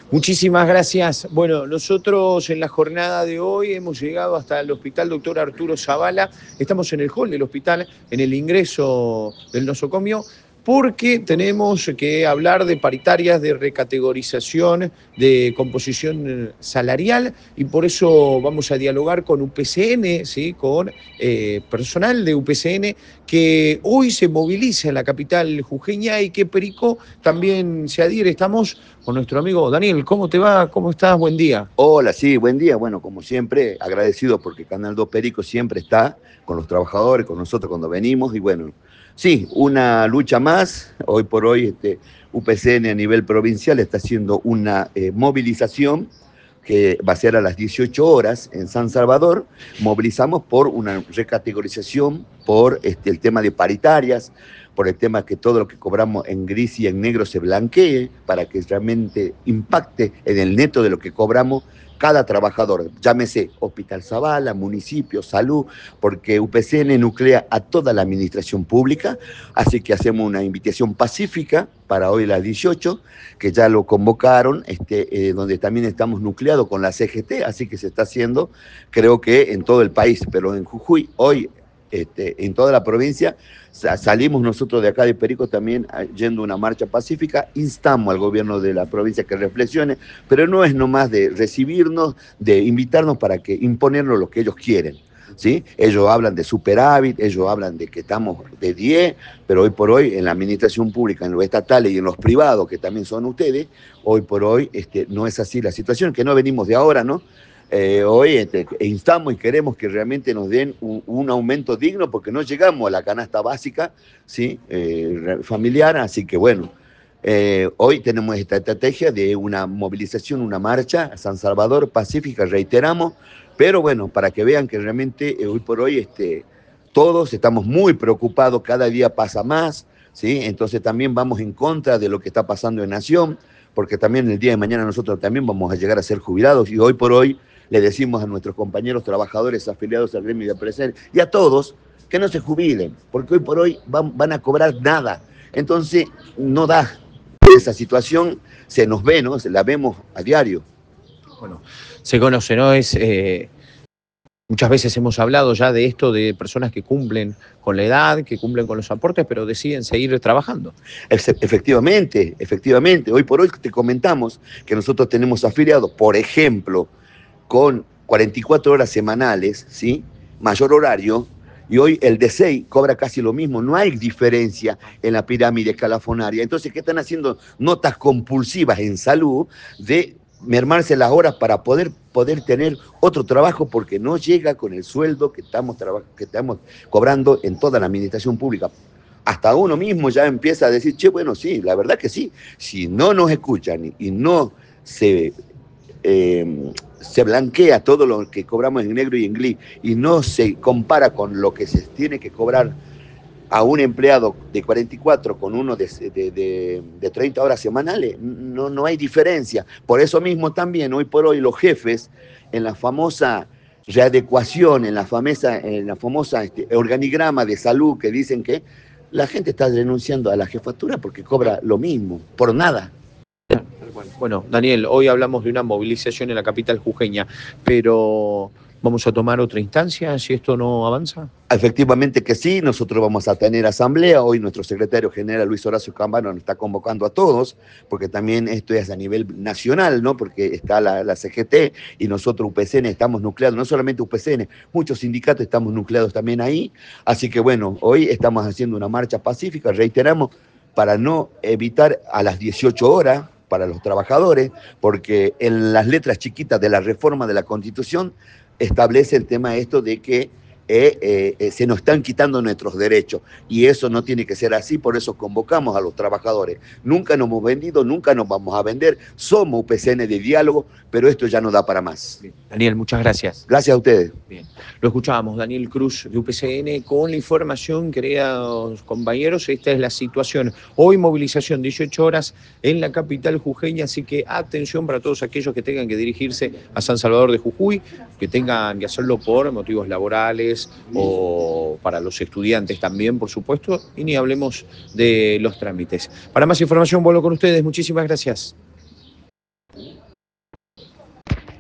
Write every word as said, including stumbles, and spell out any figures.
Muchísimas gracias. Bueno, nosotros en la jornada de hoy hemos llegado hasta el Hospital Doctor Arturo Zavala. Estamos en el hall del hospital, en el ingreso del nosocomio, porque tenemos que hablar de paritarias, de recategorización, de composición salarial, y por eso vamos a dialogar con U P C N, ¿sí? Con eh, personal de U P C N que hoy se moviliza en la capital jujeña y que Perico también se adhiere. Estamos con nuestro amigo Daniel. ¿Cómo te va? ¿Cómo estás? Buen día. Hola, sí, buen día. Bueno, como siempre, agradecido porque Canal dos Perico siempre está con los trabajadores, con nosotros cuando venimos. Y bueno, sí, una lucha más. Hoy por hoy, este, U P C N a nivel provincial está haciendo una eh, movilización que va a ser a las dieciocho horas en San Salvador. Movilizamos por una recategorización, por este, el tema de paritarias, por el tema que todo lo que cobramos en gris y en negro se blanquee, para que realmente impacte en el neto de lo que cobramos cada trabajador, llámese Hospital Zavala, municipio, salud, porque U P C N nuclea a toda la administración pública, así que hacemos una invitación pacífica para hoy a las dieciocho, que ya lo convocaron, este, eh, donde también estamos nucleados con la C G T, así que se está haciendo, creo que en todo el país, pero en Jujuy, hoy, este, en toda la provincia, salimos nosotros de acá de Perico también yendo una marcha pacífica, instamos al gobierno de la provincia que reflexione, pero no es nomás de recibirnos, de invitarnos para que imponernos lo que ellos quieren, ¿sí? Ellos hablan de superávit, ellos hablan de que estamos de diez, pero hoy por hoy en la administración pública, en los estatales y en los privados, que también son ustedes, hoy por hoy este, no es así la situación, que no venimos de ahora, ¿no? Eh, hoy este, instamos y queremos que realmente nos den un, un aumento digno porque no llegamos a la canasta básica, ¿sí? eh, familiar, así que bueno, eh, hoy tenemos esta estrategia de una movilización, una marcha a San Salvador pacífica, reiteramos, pero bueno, para que vean que realmente eh, hoy por hoy este, todos estamos muy preocupados, cada día pasa más, ¿sí? Entonces también vamos en contra de lo que está pasando en Nación, porque también el día de mañana nosotros también vamos a llegar a ser jubilados y hoy por hoy le decimos a nuestros compañeros trabajadores afiliados al gremio de empresarios y a todos que no se jubilen, porque hoy por hoy van, van a cobrar nada. Entonces, no da. Esa situación se nos ve, ¿no? La vemos a diario. Bueno, se conoce, ¿no? Es, eh, muchas veces hemos hablado ya de esto, de personas que cumplen con la edad, que cumplen con los aportes, pero deciden seguir trabajando. Efectivamente, efectivamente. Hoy por hoy te comentamos que nosotros tenemos afiliados, por ejemplo, con cuarenta y cuatro horas semanales, ¿sí? Mayor horario, y hoy el D S E I cobra casi lo mismo, no hay diferencia en la pirámide escalafonaria. Entonces, ¿qué están haciendo? Notas compulsivas en salud de mermarse las horas para poder, poder tener otro trabajo porque no llega con el sueldo que estamos, que estamos cobrando en toda la administración pública. Hasta uno mismo ya empieza a decir, che, bueno, sí, la verdad que sí, si no nos escuchan y no se... Eh, se blanquea todo lo que cobramos en negro y en gris y no se compara con lo que se tiene que cobrar a un empleado de cuarenta y cuatro con uno de, de, de, de treinta horas semanales, no, no hay diferencia. Por eso mismo también hoy por hoy los jefes en la famosa readecuación, en la famosa, en la famosa este, organigrama de salud que dicen que la gente está renunciando a la jefatura porque cobra lo mismo, por nada. Bueno, Daniel, hoy hablamos de una movilización en la capital jujeña, pero ¿vamos a tomar otra instancia si esto no avanza? Efectivamente que sí, nosotros vamos a tener asamblea, hoy nuestro secretario general Luis Horacio Cambano nos está convocando a todos, porque también esto es a nivel nacional, ¿no? Porque está la, la C G T y nosotros U P C N estamos nucleados, no solamente U P C N, muchos sindicatos estamos nucleados también ahí, así que bueno, hoy estamos haciendo una marcha pacífica, reiteramos, para no evitar a las dieciocho horas, para los trabajadores, porque en las letras chiquitas de la reforma de la Constitución establece el tema esto de que eh, eh, eh, se nos están quitando nuestros derechos y eso no tiene que ser así, por eso convocamos a los trabajadores. Nunca nos hemos vendido, nunca nos vamos a vender, somos U P C N de diálogo, pero esto ya no da para más. Bien. Daniel, muchas gracias. Gracias a ustedes. Bien. Lo escuchábamos, Daniel Cruz de U P C N, con la información, queridos compañeros, esta es la situación. Hoy movilización, dieciocho horas en la capital jujeña, así que atención para todos aquellos que tengan que dirigirse a San Salvador de Jujuy, que tengan que hacerlo por motivos laborales o para los estudiantes también, por supuesto, y ni hablemos de los trámites. Para más información vuelvo con ustedes, muchísimas gracias. ¿eh?